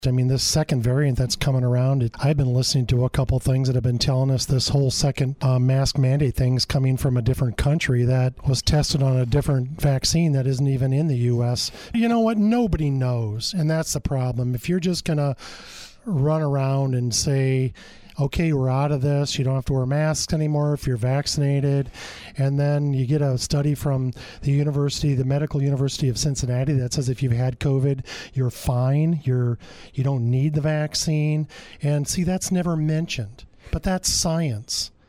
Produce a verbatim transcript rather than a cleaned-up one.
I mean, this second variant that's coming around, it, I've been listening to a couple things that have been telling us this whole second uh, mask mandate thing's coming from a different country that was tested on a different vaccine that isn't even in the U S. You know what? Nobody knows, and that's the problem. If you're just going to run around and say, okay, we're out of this, you don't have to wear masks anymore if you're vaccinated, and then you get a study from the university, the Medical University of Cincinnati, that says if you've had COVID, you're fine, you're you don't need the vaccine. And see, that's never mentioned, but that's science.